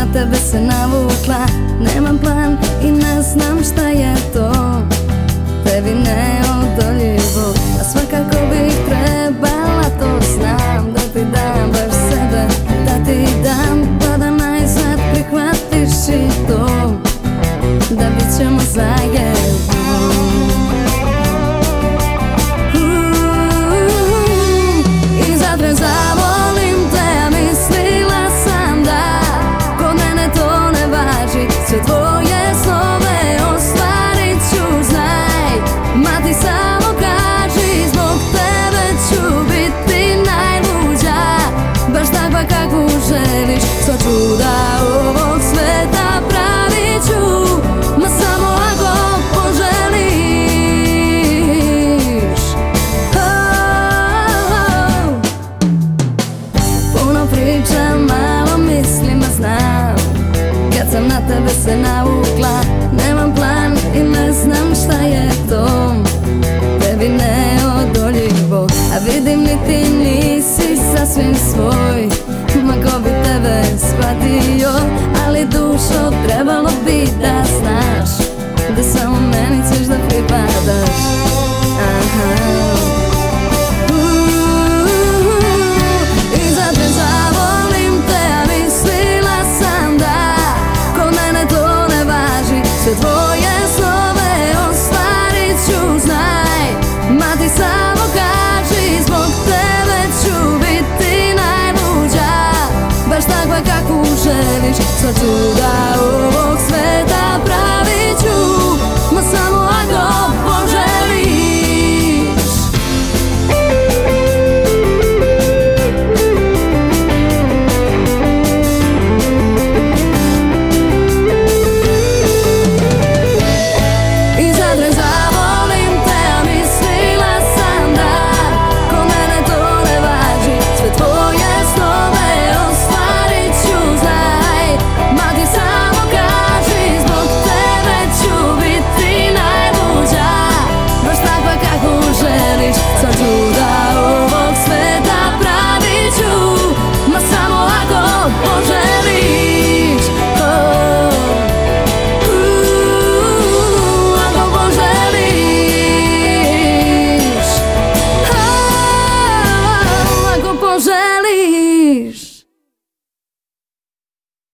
tebe se navukla, nemam plan i ne znam šta je to tebi neodoljivo. A svakako bih trebala, to znam, da ti dam baš sebe, da ti dam, pa da najzad prihvatiš i to, da bit ćemo zajedno. I zato zavolim te, a mislila sam da kod mene to ne važi. Sve tvoje snove ostvarit ću, znaj, ma ti samo kaži, zbog tebe ću biti najluđa, baš takva kakvu želiš. Sva čuda ovog sveta pravit ću, ma samo ako poželiš. Puno pričam, malo mislim, a znam, kad sam na tebe se navukla, nemam plan i ne znam šta je to tebi neodoljivo. A vidim ni ti nisi sasvim svoj, ma ko bi tebe shvatio, ali dušo trebalo bi da znaš da samo meni ćeš da pripadaš. I zato zavolim te, a mislila sam da kod mene to ne važi. Sve tvoje snove ostvarit ću, znaj, ma ti samo kaži, zbog tebe ću biti najluđa, baš takva kakvu želiš. Sva čuda ovo